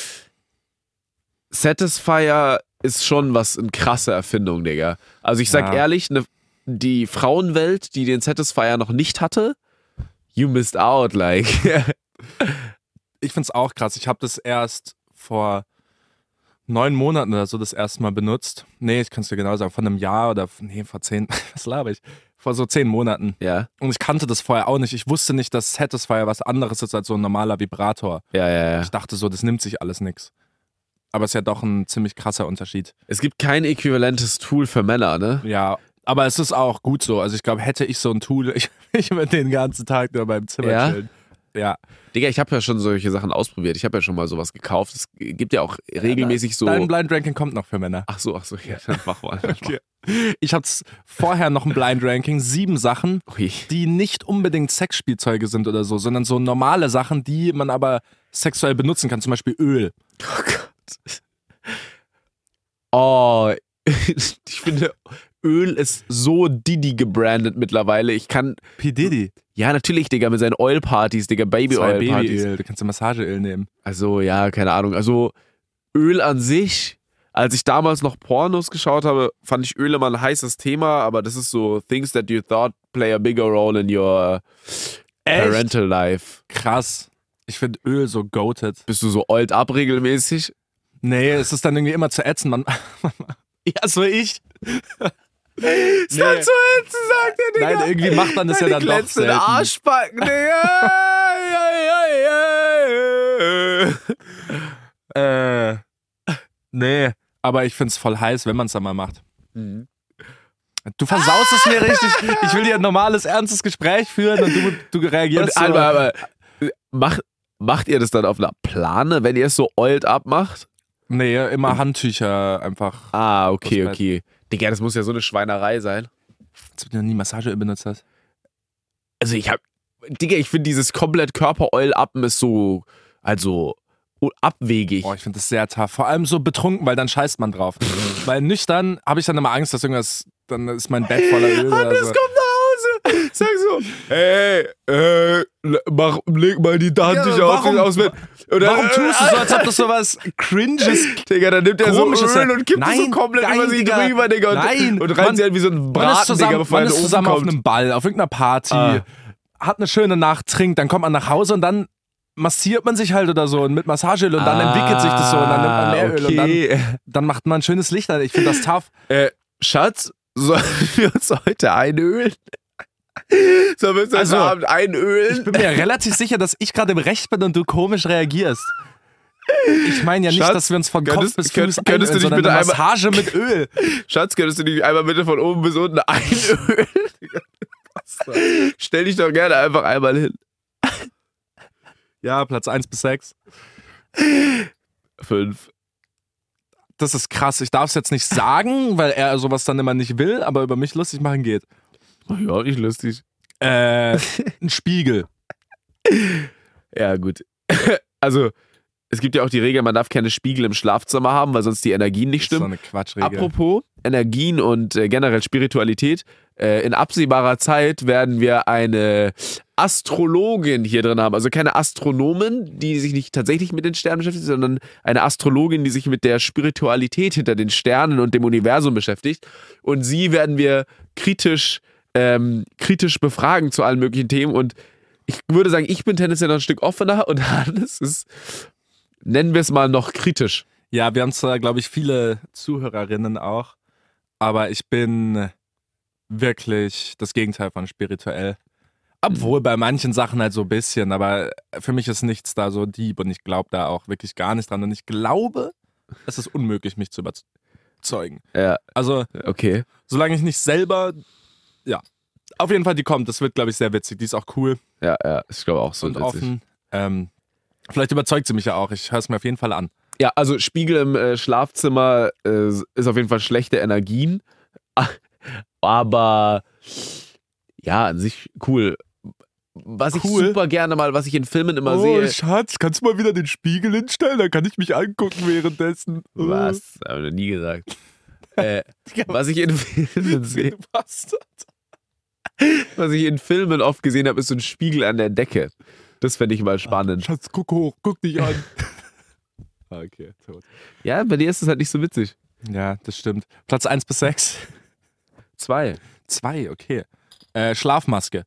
Satisfier ist schon was, eine krasse Erfindung, Digga. Also ich sag Ja. ehrlich, ne, die Frauenwelt, die den Satisfier noch nicht hatte, you missed out, like. Ich find's auch krass. Ich habe das erst vor neun Monaten oder so das erste Mal benutzt. Nee, ich kann es dir genau sagen, vor einem Jahr oder, nee, vor zehn, was laber ich? Vor so zehn Monaten. Ja. Und ich kannte das vorher auch nicht. Ich wusste nicht, dass Satisfier was anderes ist als so ein normaler Vibrator. Ja, ja, ja. Ich dachte so, das nimmt sich alles nix. Aber es ist ja doch ein ziemlich krasser Unterschied. Es gibt kein äquivalentes Tool für Männer, ne? Ja, aber es ist auch gut so. Also ich glaube, hätte ich so ein Tool, ich, ich würde den ganzen Tag nur beim Zimmer Ja? chillen. Ja. Digga, ich habe ja schon solche Sachen ausprobiert. Ich habe ja schon mal sowas gekauft. Es gibt ja auch regelmäßig so. Dein Blind Ranking kommt noch für Männer. Ach so, ach so, ja, dann mach mal. Okay. Ich hab's vorher noch ein Blind Ranking, sieben Sachen, Ui. die nicht unbedingt Sexspielzeuge sind oder so, sondern so normale Sachen, die man aber sexuell benutzen kann, zum Beispiel Öl. Oh Gott. Oh, ich finde, Öl ist so Didi gebrandet mittlerweile. Ich kann. P. Diddy. Ja, natürlich, Digga, mit seinen Oil-Partys, Digga, Baby-Oil-Partys. Babyöl, du kannst ja Massageöl nehmen. Also, ja, keine Ahnung. Also, Öl an sich, als ich damals noch Pornos geschaut habe, fand ich Öl immer ein heißes Thema, aber das ist so things that you thought play a bigger role in your Echt? parental life. Krass. Ich finde Öl so goated. Bist du so oiled up regelmäßig? Nee, es ist dann irgendwie immer zu ätzen. Man, ja, so ich. Ist Nee. das so jetzt, sagt der Digga? Nein, irgendwie macht man das ja dann doch glänzenden selten. Arschbacken, Digga. Äh, nee, aber ich find's voll heiß, wenn man es dann mal macht. Mhm. Du versaust es mir richtig. Ich will dir ein normales, ernstes Gespräch führen und du, du reagierst Und, so. aber, aber macht, macht ihr das dann auf einer Plane, wenn ihr es so oiled up macht? Nee, immer Handtücher einfach. Ah, okay, Das okay. Digga, das muss ja so eine Schweinerei sein. Als ob du noch nie Massageöl benutzt hast. Also ich hab, Digga, ich finde dieses komplett Körper-Oil-Uppen ist so, also abwegig. Boah, ich finde das sehr tough. Vor allem so betrunken, weil dann scheißt man drauf. Weil nüchtern habe ich dann immer Angst, dass irgendwas, dann ist mein Bett voller Öl oder Hannes so. kommt nach Hause, sag so, hey, äh, mach, leg mal die Handtücher Ja, auf, warum- aus mit. Oder, Warum tust du so, als ob das so was Cringes, Digga, dann nimmt er so Komisches Öl ja. und kippt es so Nein, komplett nein, über sie Digga. drüber, Digga. Und, Nein. und reißt Man- sie halt wie so ein Man ist Braten, Digga, zusammen, bevor man er in ist den zusammen Ofen auf kommt. einem Ball, auf irgendeiner Party, Ah. hat eine schöne Nacht, trinkt, dann kommt man nach Hause und dann massiert man sich halt oder so und mit Massageöl und dann Ah, entwickelt sich das so und dann nimmt man mehr Öl und dann, okay. dann macht man ein schönes Licht an. Ich finde das tough. Äh, Schatz, sollen wir uns heute einölen? Sollen wir uns Also, heute Abend einölen? Ich bin mir relativ sicher, dass ich gerade im Recht bin und du komisch reagierst. Ich meine ja nicht, Schatz, dass wir uns von Kopf könntest- bis könnt- Fuß könntest du einölen, dich sondern bitte eine einmal- Massage mit Öl. Schatz, könntest du dich einmal bitte von oben bis unten einölen? Stell dich doch gerne einfach einmal hin. Ja, Platz eins bis sechs. Fünf. Das ist krass. Ich darf es jetzt nicht sagen, weil er sowas dann immer nicht will, aber über mich lustig machen geht. Ja, nicht lustig. Äh, ein Spiegel. Ja, gut. Also, es gibt ja auch die Regel, man darf keine Spiegel im Schlafzimmer haben, weil sonst die Energien nicht Das ist so stimmen. eine Quatschregel. Apropos Energien und äh, generell Spiritualität, äh, in absehbarer Zeit werden wir eine Astrologin hier drin haben. Also keine Astronomin, die sich nicht tatsächlich mit den Sternen beschäftigt, sondern eine Astrologin, die sich mit der Spiritualität hinter den Sternen und dem Universum beschäftigt. Und sie werden wir kritisch, ähm, kritisch befragen zu allen möglichen Themen. Und ich würde sagen, ich bin tendenziell noch ein Stück offener und Hannes ist, nennen wir es mal, noch kritisch. Ja, wir haben zwar, glaube ich, viele Zuhörerinnen auch, aber ich bin wirklich das Gegenteil von spirituell. Obwohl bei manchen Sachen halt so ein bisschen, aber für mich ist nichts da so deep und ich glaube da auch wirklich gar nicht dran. Und ich glaube, es ist unmöglich, mich zu überzeugen. Ja, Also, okay. solange ich nicht selber, ja, auf jeden Fall die kommt. Das wird, glaube ich, sehr witzig. Die ist auch cool Ja, ja, ich glaube auch so. und witzig. offen. Ähm, vielleicht überzeugt sie mich ja auch. Ich höre es mir auf jeden Fall an. Ja, also Spiegel im äh, Schlafzimmer äh, ist auf jeden Fall schlechte Energien. Aber ja, an sich cool. Was ich Cool. super gerne mal, was ich in Filmen immer sehe. Schatz, kannst du mal wieder den Spiegel hinstellen? Dann kann ich mich angucken währenddessen. Was? Hab ich noch nie gesagt. äh, was ich in Filmen sehe, Du Bastard. was ich in Filmen oft gesehen habe, ist so ein Spiegel an der Decke. Das fände ich mal spannend. Schatz, guck hoch, guck dich an. Okay, tot. Ja, bei dir ist es halt nicht so witzig. Ja, das stimmt. Platz eins bis sechs. Zwei. zwei, okay. Äh, Schlafmaske.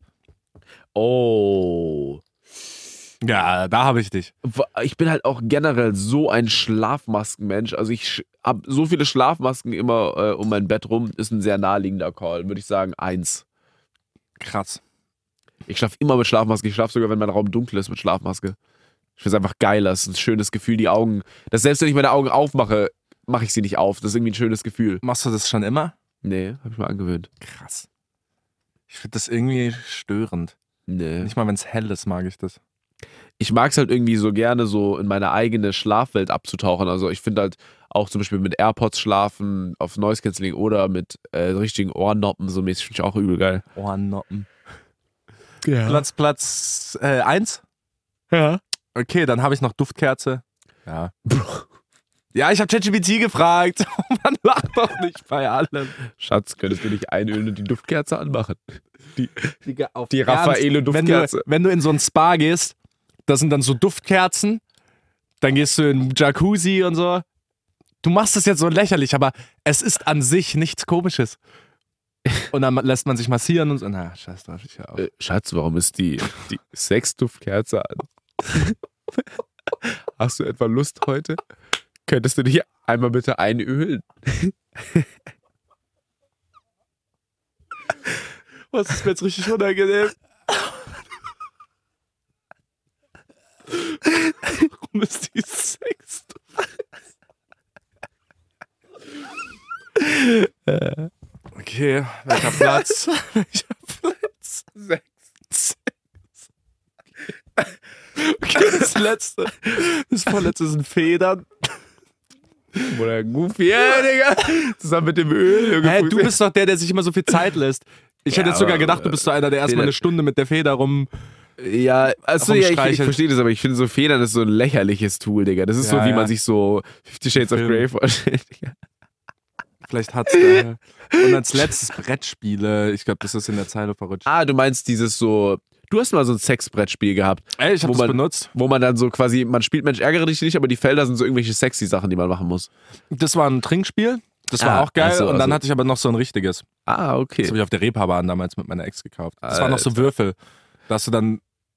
Oh. Ja, da habe ich dich. Ich bin halt auch generell so ein Schlafmaskenmensch. Also ich habe so viele Schlafmasken immer äh, um mein Bett rum. Ist ein sehr naheliegender Call. Würde ich sagen, eins. Krass. Ich schlafe immer mit Schlafmaske. Ich schlafe sogar, wenn mein Raum dunkel ist, mit Schlafmaske. Ich finde es einfach geiler. Es ist ein schönes Gefühl, die Augen. Dass selbst wenn ich meine Augen aufmache, mache ich sie nicht auf. Das ist irgendwie ein schönes Gefühl. Machst du das schon immer? Nee, habe ich mal angewöhnt. Krass. Ich finde das irgendwie störend. Nee. Nicht mal, wenn es hell ist, mag ich das. Ich mag es halt irgendwie so gerne, so in meine eigene Schlafwelt abzutauchen. Also ich finde halt auch zum Beispiel mit AirPods schlafen, auf Noise Cancelling oder mit äh, richtigen Ohrnoppen so mäßig, finde ich auch übel geil. Ohrnoppen. Ja. Platz, Platz äh, eins? Ja. Okay, dann habe ich noch Duftkerze. Ja. Ja, ich habe ChatGPT gefragt. Man lacht doch nicht bei allem. Schatz, könntest du nicht einölen und die Duftkerze anmachen? Die, Digga, auf die Ernst, Raffaele-Duftkerze. Wenn du, wenn du in so ein Spa gehst, da sind dann so Duftkerzen, dann gehst du in einen Jacuzzi und so. Du machst das jetzt so lächerlich, aber es ist an sich nichts Komisches. Und dann lässt man sich massieren und so. Na, scheiß drauf, ich hör auf. Äh, Schatz, warum ist die, die Sexduftkerze an? Hast du etwa Lust heute? Könntest du dich einmal bitte einölen? Was ist mir jetzt richtig unangenehm? Warum ist die Sex? Okay, welcher Platz? welcher Platz? Sechs. Okay, das letzte. Das vorletzte sind Federn. Oder Goofy, ja, Digga. Zusammen mit dem Öl. Junge. Hä, du bist doch der, der sich immer so viel Zeit lässt. Ich Ja, hätte jetzt sogar aber- gedacht, du bist so einer, der erstmal Federn- eine Stunde mit der Feder rum. Ja, also ja, ich, ich rumstreichelt. verstehe das, aber ich finde so Federn ist so ein lächerliches Tool, Digga. Das ist Ja, so, wie ja. man sich so Fifty Shades of Film. Grey vorstellt, Digga. Vielleicht hat's da. Und als letztes Brettspiele. Ich glaube, das ist in der Zeile verrutscht. Ah, du meinst dieses so, du hast mal so ein Sexbrettspiel gehabt, Ey, ich habe wo das man- benutzt. wo man dann so quasi, man spielt Mensch, ärgere dich nicht, aber die Felder sind so irgendwelche sexy Sachen, die man machen muss. Das war ein Trinkspiel. Das war Ah, auch geil. ach so, und dann also- hatte ich aber noch so ein richtiges. Ah, Das okay. habe ich auf der Reeperbahn damals mit meiner Ex gekauft. Das waren noch so Alter. Würfel. Da hast du dann.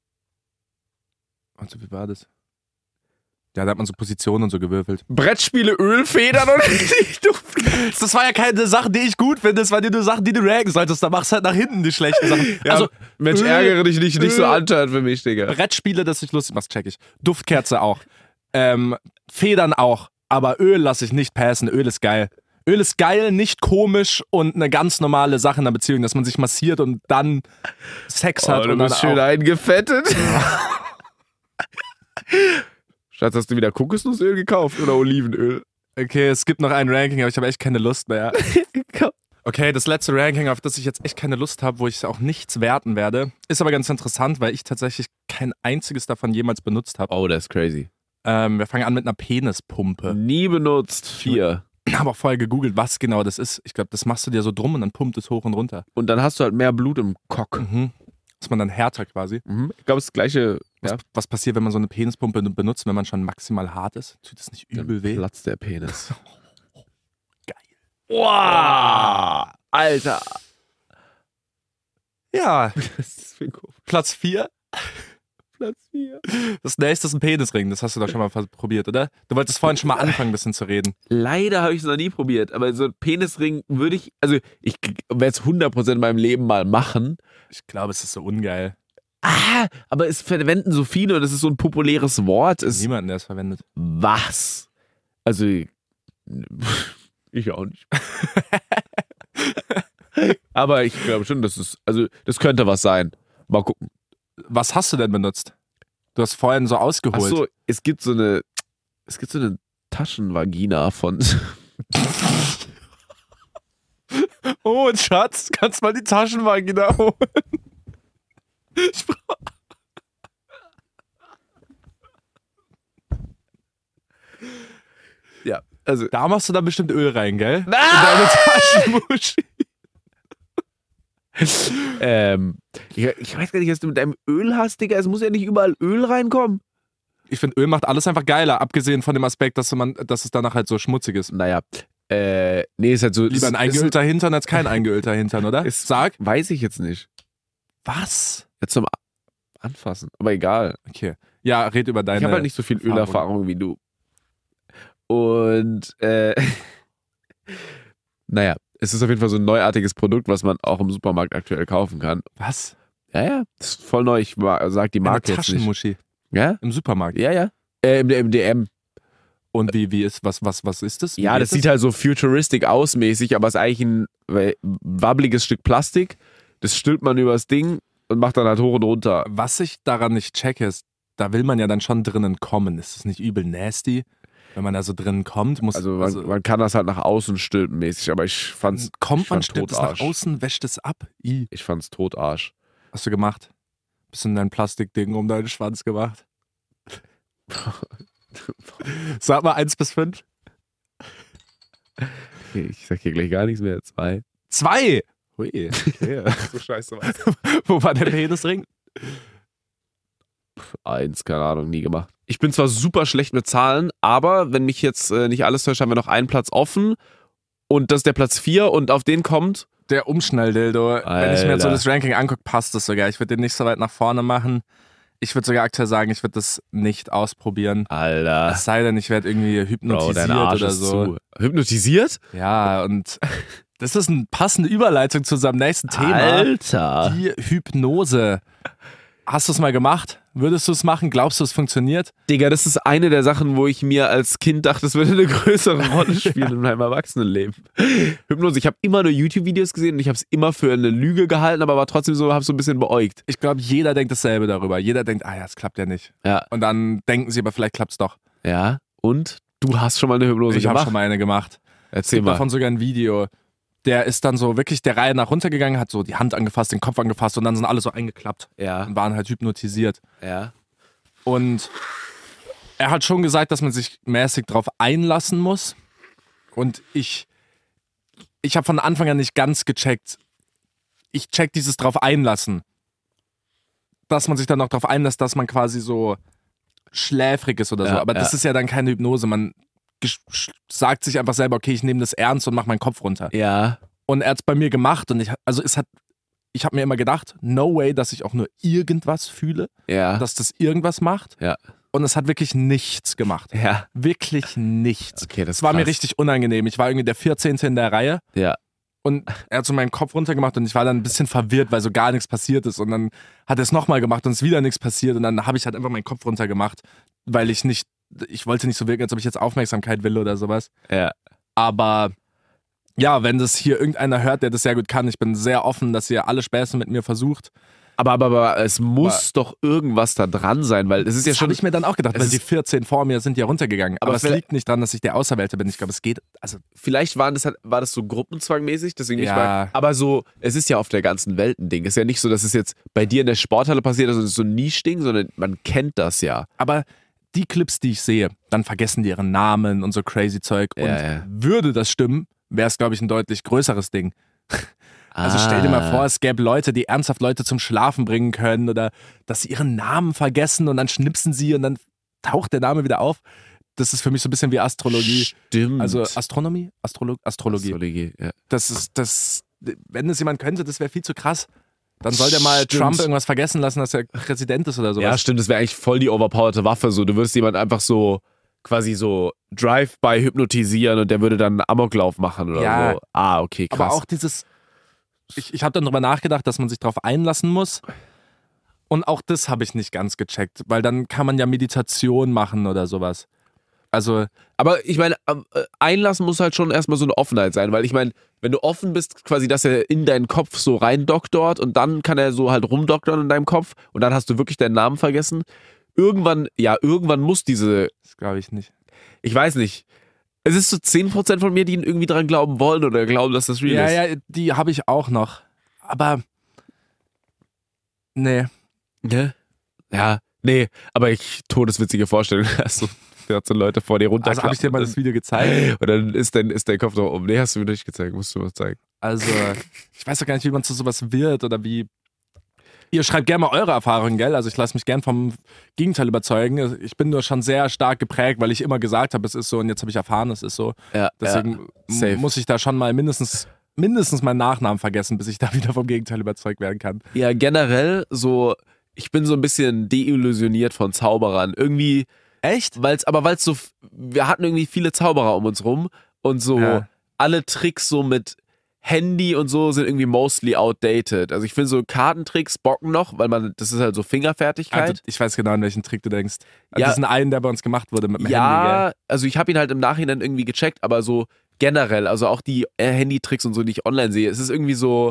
Also, wie war das? Ja, da hat man so Positionen und so gewürfelt. Brettspiele, Ölfedern und richtig duft. Das war ja keine Sache, die ich gut finde. Das waren ja nur Sachen, die du ranken solltest. Da machst du halt nach hinten die schlechten Sachen. Ja, also, Mensch, Öl- ärgere dich nicht, nicht so Öl- antören für mich, Digga. Brettspiele, das ich lustig machst, check ich. Duftkerze auch. Ähm, Federn auch, aber Öl lasse ich nicht passen. Öl ist geil. Öl ist geil, nicht komisch und eine ganz normale Sache in der Beziehung, dass man sich massiert und dann Sex hat. Oh, du und dann bist schön auch, eingefettet. Schatz, hast du wieder Kokosnussöl gekauft oder Olivenöl? Okay, es gibt noch ein Ranking, aber ich habe echt keine Lust mehr. Okay, das letzte Ranking, auf das ich jetzt echt keine Lust habe, wo ich auch nichts werten werde, ist aber ganz interessant, weil ich tatsächlich kein einziges davon jemals benutzt habe. Oh, das ist crazy. Ähm, wir fangen an mit einer Penispumpe. Nie benutzt. Vier. Ich habe auch vorher gegoogelt, was genau das ist. Ich glaube, das machst du dir so drum und dann pumpt es hoch und runter. Und dann hast du halt mehr Blut im Cock. Mhm. Ist man dann härter quasi. Mhm. Ich glaube, es ist das gleiche. Was, Ja. was passiert, wenn man so eine Penispumpe benutzt, wenn man schon maximal hart ist? Tut das nicht übel Dann weh? platzt der Penis. Geil. Wow! Alter! Ja, Das ist für komisch. Platz vier. Platz vier. Das nächste ist ein Penisring. Das hast du doch schon mal vers- probiert, oder? Du wolltest vorhin schon mal anfangen, ein bisschen zu reden. Leider habe ich es noch nie probiert, aber so ein Penisring würde ich, also ich werde es hundert Prozent in meinem Leben mal machen. Ich glaube, es ist so ungeil. Ah, aber es verwenden so viele und es ist so ein populäres Wort. Es, Niemanden, der es verwendet. was? Also, ich auch nicht. Aber ich glaube schon, dass es, also das könnte was sein. Mal gucken. Was hast du denn benutzt? Du hast vorhin so ausgeholt. Achso, es gibt so eine, es gibt so eine Taschenvagina von. Oh, Schatz, kannst mal die Taschenvagina holen? Ich brauch... Ja, also. Da machst du dann bestimmt Öl rein, gell? Ah! In deine Taschenmuschi. ähm, ich, ich weiß gar nicht, was du mit deinem Öl hast, Digga. Es muss ja nicht überall Öl reinkommen. Ich finde, Öl macht alles einfach geiler, abgesehen von dem Aspekt, dass, man, dass es danach halt so schmutzig ist. Naja, äh, nee, ist halt so. Lieber ein ist, eingeölter Hintern als kein eingeölter Hintern, oder? Ist- Sag. Weiß ich jetzt nicht. Was? Jetzt zum Anfassen. Aber egal. Okay. Ja, red über deine... Ich habe halt nicht so viel Erfahrung. Ölerfahrung wie du. Und, äh, naja, es ist auf jeden Fall so ein neuartiges Produkt, was man auch im Supermarkt aktuell kaufen kann. Was? Ja, ja, das ist voll neu. Ich ma- sag die Eine Marke jetzt nicht. Taschenmuschi Ja? im Supermarkt. Ja, ja. Äh, im, im D M. Und wie, wie ist, was, was, was ist das? Wie Ja, geht das sieht halt so futuristic aus mäßig, aber ist eigentlich ein äh, wabbeliges Stück Plastik. Das stülpt man übers Ding und macht dann halt hoch und runter. Was ich daran nicht checke, ist, da will man ja dann schon drinnen kommen. Ist das nicht übel nasty? Wenn man da so drinnen kommt, muss... Also man, man kann das halt nach außen stülpen mäßig, aber ich fand's, kommt ich man, fand's stimmt es nach Totarsch. außen, wäscht es ab? I. Ich fand's Totarsch. Hast du gemacht? Bisschen dein Plastikding um deinen Schwanz gemacht. Sag mal eins bis fünf. Okay, ich sag hier gleich gar nichts mehr. Zwei. Zwei! Hui, okay. So scheiße was. Wo war der Penisring? Eins, keine Ahnung, nie gemacht. Ich bin zwar super schlecht mit Zahlen, aber wenn mich jetzt äh, nicht alles täuscht, haben wir noch einen Platz offen und das ist der Platz vier und auf den kommt... Der Umschnelldildo. Wenn ich mir jetzt so Alter. das Ranking angucke, passt das sogar. Ich würde den nicht so weit nach vorne machen. Ich würde sogar aktuell sagen, ich würde das nicht ausprobieren. Alter. Es sei denn, ich werde irgendwie Bro, hypnotisiert dein Arsch oder ist so. zu. Hypnotisiert? Ja, und das ist eine passende Überleitung zu unserem nächsten Thema. Alter. Die Hypnose. Hast du es mal gemacht? Würdest du es machen? Glaubst du, es funktioniert? Digga, das ist eine der Sachen, wo ich mir als Kind dachte, es würde eine größere Rolle spielen in meinem Erwachsenenleben. Hypnose. Ich habe immer nur YouTube-Videos gesehen und ich habe es immer für eine Lüge gehalten, aber war trotzdem so, habe so ein bisschen beäugt. Ich glaube, jeder denkt dasselbe darüber. Jeder denkt, ah ja, es klappt ja nicht. Ja. Und dann denken sie, aber vielleicht klappt es doch. Ja. Und? Du hast schon mal eine Hypnose Ich habe gemacht? schon mal eine gemacht. Es Erzähl gibt mal. davon sogar ein Video. Der ist dann so wirklich der Reihe nach runtergegangen, hat so die Hand angefasst, den Kopf angefasst und dann sind alle so eingeklappt Ja. und waren halt hypnotisiert. Ja. Und er hat schon gesagt, dass man sich mäßig drauf einlassen muss. Und ich, ich habe von Anfang an nicht ganz gecheckt. Ich check dieses drauf einlassen. Dass man sich dann noch drauf einlässt, dass man quasi so schläfrig ist oder so. Ja, Aber das ja. ist ja dann keine Hypnose. Man gesch- sagt sich einfach selber, okay, ich nehme das ernst und mache meinen Kopf runter. Ja. Und er hat es bei mir gemacht und ich, also es hat, ich habe mir immer gedacht, no way, dass ich auch nur irgendwas fühle, Ja. dass das irgendwas macht. Ja. Und es hat wirklich nichts gemacht. Ja. Wirklich nichts. Okay, das Es war mir krass. richtig unangenehm. Ich war irgendwie der vierzehnte in der Reihe Ja. und er hat so meinen Kopf runtergemacht und ich war dann ein bisschen verwirrt, weil so gar nichts passiert ist. Und dann hat er es nochmal gemacht und es ist wieder nichts passiert und dann habe ich halt einfach meinen Kopf runtergemacht, weil ich nicht ich wollte nicht so wirken, als ob ich jetzt Aufmerksamkeit will oder sowas. Ja. Aber ja, wenn das hier irgendeiner hört, der das sehr gut kann, ich bin sehr offen, dass ihr alle Späße mit mir versucht. Aber, aber, aber es muss aber, doch irgendwas da dran sein, weil es ist ja das schon... habe ich mir dann auch gedacht, weil die vierzehn vor mir sind ja runtergegangen. Aber, aber es liegt nicht daran, dass ich der Auserwählte bin. Ich glaube, es geht... Also vielleicht waren das halt, war das so gruppenzwangmäßig, deswegen ja. nicht mal... Aber so, es ist ja auf der ganzen Welt ein Ding. Es ist ja nicht so, dass es jetzt bei dir in der Sporthalle passiert, also es ist so ein Nischding, sondern man kennt das ja. Aber die Clips, die ich sehe, dann vergessen die ihren Namen und so crazy Zeug. Und ja, ja. würde das stimmen, wäre es, glaube ich, ein deutlich größeres Ding. Also stell dir mal vor, es gäbe Leute, die ernsthaft Leute zum Schlafen bringen können oder dass sie ihren Namen vergessen und dann schnipsen sie und dann taucht der Name wieder auf. Das ist für mich so ein bisschen wie Astrologie. Stimmt. Also Astronomie? Astrolo- Astrologie. Astrologie, ja. Das ist, das, wenn das jemand könnte, das wäre viel zu krass. Dann soll der mal Stimmt. Trump irgendwas vergessen lassen, dass er Präsident ist oder sowas. Ja, stimmt, das wäre eigentlich voll die overpowerte Waffe. So, du würdest jemanden einfach so quasi so Drive-by hypnotisieren und der würde dann einen Amoklauf machen oder ja, so. Ah, okay, krass. Aber auch dieses, ich, ich habe dann drüber nachgedacht, dass man sich darauf einlassen muss. Und auch das habe ich nicht ganz gecheckt, weil dann kann man ja Meditation machen oder sowas. Also, aber ich meine, einlassen muss halt schon erstmal so eine Offenheit sein, weil ich meine, wenn du offen bist, quasi, dass er in deinen Kopf so reindoktort und dann kann er so halt rumdoktern in deinem Kopf und dann hast du wirklich deinen Namen vergessen. Irgendwann, ja, irgendwann muss diese... Das glaube ich nicht. Ich weiß nicht. Es ist so zehn Prozent von mir, die irgendwie dran glauben wollen oder glauben, dass das real ja, ist. Ja, ja, die habe ich auch noch. Aber, nee. Ne? Ja, nee, aber ich, todeswitzige Vorstellung, dass so vierzehn Leute vor dir runterklappen. Also habe ich dir mal das Video gezeigt? Und dann ist dein, ist dein Kopf noch um. Nee, hast du mir nicht gezeigt, musst du mal zeigen. Also, ich weiß doch gar nicht, wie man zu sowas wird oder wie... Ihr schreibt gerne mal eure Erfahrungen, gell? Also ich lasse mich gern vom Gegenteil überzeugen. Ich bin nur schon sehr stark geprägt, weil ich immer gesagt habe, es ist so und jetzt habe ich erfahren, es ist so. Ja, Deswegen ja, m- muss ich da schon mal mindestens, mindestens meinen Nachnamen vergessen, bis ich da wieder vom Gegenteil überzeugt werden kann. Ja, generell so, ich bin so ein bisschen deillusioniert von Zauberern. Irgendwie... Echt? Weil's, aber weil es so, wir hatten irgendwie viele Zauberer um uns rum und so Ja. alle Tricks so mit Handy und so sind irgendwie mostly outdated. Also ich finde so Kartentricks bocken noch, weil man, das ist halt so Fingerfertigkeit. Also, ich weiß genau, an welchen Trick du denkst. An Ja. diesen einen, der bei uns gemacht wurde mit dem Handy, ja, gell? also ich habe ihn halt im Nachhinein irgendwie gecheckt, aber so generell, also auch die äh, Handytricks und so, die ich online sehe, es ist irgendwie so,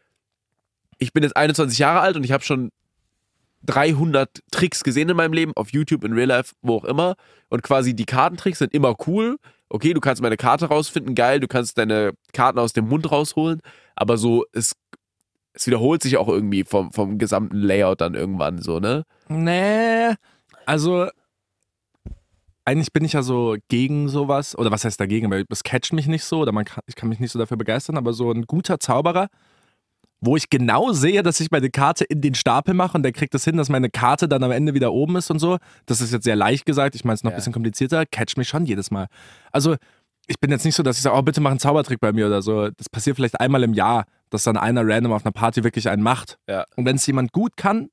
ich bin jetzt einundzwanzig Jahre alt und ich habe schon dreihundert Tricks gesehen in meinem Leben, auf YouTube, in Real Life, wo auch immer. Und quasi die Kartentricks sind immer cool. Okay, du kannst meine Karte rausfinden, geil, du kannst deine Karten aus dem Mund rausholen. Aber so, es, es wiederholt sich auch irgendwie vom, vom gesamten Layout dann irgendwann so, ne? Nee, also eigentlich bin ich ja so gegen sowas. Oder was heißt dagegen? Weil das catcht mich nicht so oder man kann, ich kann mich nicht so dafür begeistern. Aber so ein guter Zauberer, wo ich genau sehe, dass ich meine Karte in den Stapel mache und der kriegt es hin, dass meine Karte dann am Ende wieder oben ist und so. Das ist jetzt sehr leicht gesagt, ich meine es noch ein Ja. bisschen komplizierter, catch mich schon jedes Mal. Also ich bin jetzt nicht so, dass ich sage, oh bitte mach einen Zaubertrick bei mir oder so. Das passiert vielleicht einmal im Jahr, dass dann einer random auf einer Party wirklich einen macht. Ja. Und wenn es jemand gut kann,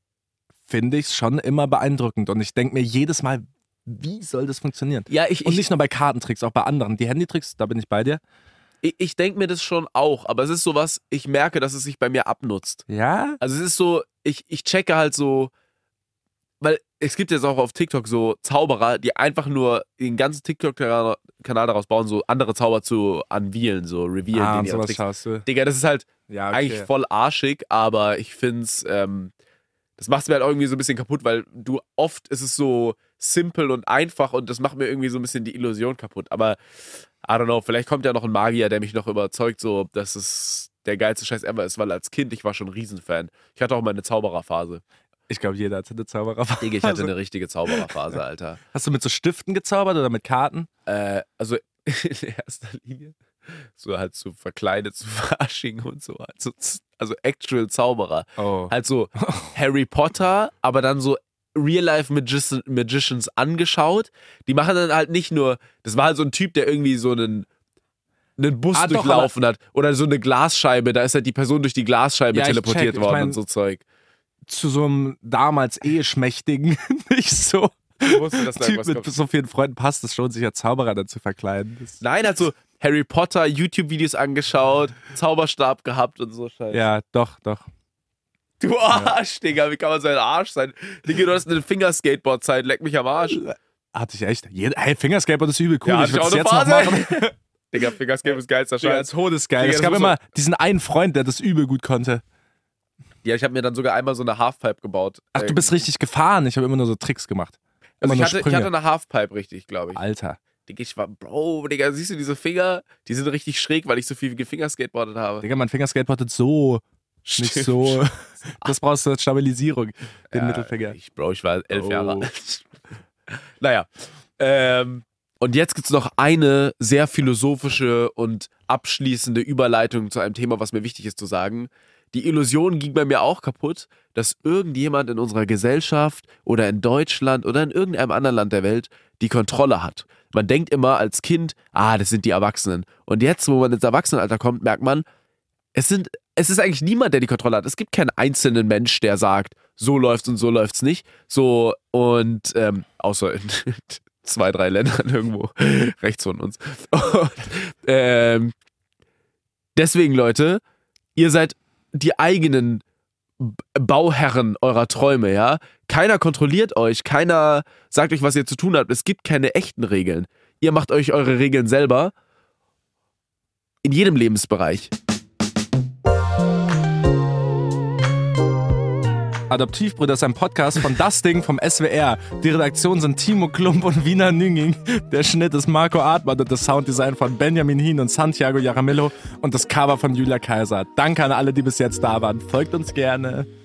finde ich es schon immer beeindruckend. Und ich denke mir jedes Mal, wie soll das funktionieren? Ja, ich, Und ich, nicht nur bei Kartentricks, auch bei anderen. Die Handytricks, da bin ich bei dir. ich, ich denke mir das schon auch, aber es ist sowas, ich merke, dass es sich bei mir abnutzt. Ja? Also es ist so, ich, ich checke halt so, weil es gibt jetzt auch auf TikTok so Zauberer, die einfach nur den ganzen TikTok-Kanal daraus bauen, so andere Zauber zu unvealen, so revealen. Ah, den und die auf sowas TikTok- schaust du. Digga, das ist halt Ja, okay. eigentlich voll arschig, aber ich find's, ähm, das macht es mir halt auch irgendwie so ein bisschen kaputt, weil du oft ist es so simpel und einfach und das macht mir irgendwie so ein bisschen die Illusion kaputt. Aber I don't know, vielleicht kommt ja noch ein Magier, der mich noch überzeugt, so, dass es der geilste Scheiß ever ist, weil als Kind, ich war schon ein Riesenfan. Ich hatte auch meine Zaubererphase. Ich glaube, jeder hatte eine Zaubererphase. Digga, ich hatte eine richtige Zaubererphase, Alter. Hast du mit so Stiften gezaubert oder mit Karten? Äh, also in erster Linie so halt so verkleidet zu Fasching und so. Also, also actual Zauberer. Oh. Halt so Harry Potter, aber dann so Real-Life Magi- Magicians angeschaut. Die machen dann halt nicht nur, das war halt so ein Typ, der irgendwie so einen, einen Bus Ah, doch, durchlaufen hat. Oder so eine Glasscheibe, da ist halt die Person durch die Glasscheibe Ja, ich teleportiert check. Ich worden mein- und so Zeug. Zu so einem damals eh schmächtigen, nicht so Ich wusste, dass da Typ irgendwas mit kommt. so vielen Freunden passt, es schon sich als Zauberer dann zu verkleiden. Das, Nein, hat so Harry Potter YouTube-Videos angeschaut, Zauberstab gehabt und so Scheiße. ja, doch, doch. Du Arsch, Digga, wie kann man so ein Arsch sein? Digga, du hast eine Fingerskateboard-Zeit, leck mich am Arsch. Hatte ich echt. Jed- hey, Fingerskateboard ist übel cool. Ja, ich würde hatte das ich jetzt auch noch eine machen. Phase. Digga, Fingerskate ist geilster Digga, Scheiß. todesgeil. Digga, Es das gab muss immer diesen einen Freund, der das übel gut konnte. Ja, ich habe mir dann sogar einmal so eine Halfpipe gebaut. Ach, du bist richtig gefahren. Ich habe immer nur so Tricks gemacht. Immer Also ich nur hatte, ich Sprünge. hatte eine Halfpipe richtig, glaube ich. Alter. Digga, ich war, Bro, Digga, siehst du diese Finger? Die sind richtig schräg, weil ich so viel gefingerskateboardet habe. Digga, mein Fingerskateboardet so. Nicht Stimmt. so. Das brauchst du als Stabilisierung, den Ja, Mittelfinger. Ich, Bro, ich war elf Oh. Jahre alt. Naja. Ähm, und jetzt gibt es noch eine sehr philosophische und abschließende Überleitung zu einem Thema, was mir wichtig ist zu sagen. Die Illusion ging bei mir auch kaputt, dass irgendjemand in unserer Gesellschaft oder in Deutschland oder in irgendeinem anderen Land der Welt die Kontrolle hat. Man denkt immer als Kind, ah, das sind die Erwachsenen. Und jetzt, wo man ins Erwachsenenalter kommt, merkt man, es sind, es ist eigentlich niemand, der die Kontrolle hat. Es gibt keinen einzelnen Mensch, der sagt, so läuft's und so läuft's nicht. So, und ähm, außer in zwei, drei Ländern irgendwo rechts von uns. Und, ähm, deswegen, Leute, ihr seid die eigenen Bauherren eurer Träume, ja? Keiner kontrolliert euch, keiner sagt euch, was ihr zu tun habt. Es gibt keine echten Regeln. Ihr macht euch eure Regeln selber. In jedem Lebensbereich. Adoptivbrüder ist ein Podcast von Das Ding vom S W R. Die Redaktion sind Timo Klump und Wiener Nünging. Der Schnitt ist Marco Artmann und das Sounddesign von Benjamin Hien und Santiago Jaramillo und das Cover von Julia Kaiser. Danke an alle, die bis jetzt da waren. Folgt uns gerne.